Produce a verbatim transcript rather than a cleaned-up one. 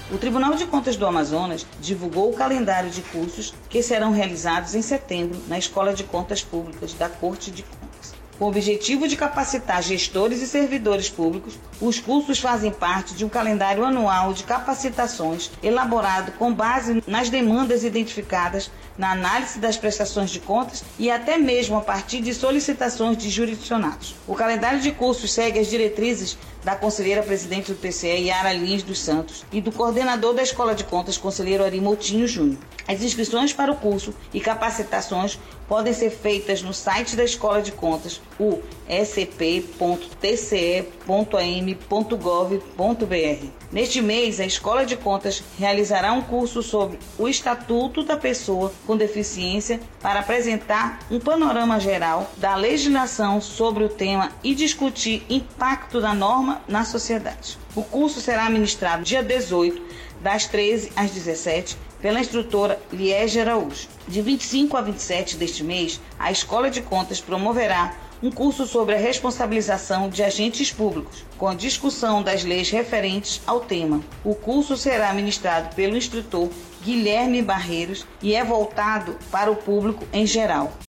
O Tribunal de Contas do Amazonas divulgou o calendário de cursos que serão realizados em setembro na Escola de Contas Públicas da Corte de Contas. Com o objetivo de capacitar gestores e servidores públicos, os cursos fazem parte de um calendário anual de capacitações elaborado com base nas demandas identificadas na análise das prestações de contas e até mesmo a partir de solicitações de jurisdicionados. O calendário de cursos segue as diretrizes da conselheira presidente do T C E, Yara Lins dos Santos, e do coordenador da Escola de Contas, conselheiro Ari Moutinho Júnior. As inscrições para o curso e capacitações podem ser feitas no site da Escola de Contas, o e c p ponto t c e ponto a m ponto gov ponto b r. Neste mês, a Escola de Contas realizará um curso sobre o Estatuto da Pessoa com Deficiência para apresentar um panorama geral da legislação sobre o tema e discutir impacto da norma na sociedade. O curso será ministrado dia dezoito, das treze às dezessete, pela instrutora Liege Araújo. De vinte e cinco a vinte e sete deste mês, a Escola de Contas promoverá um curso sobre a responsabilização de agentes públicos, com a discussão das leis referentes ao tema. O curso será ministrado pelo instrutor Guilherme Barreiros e é voltado para o público em geral.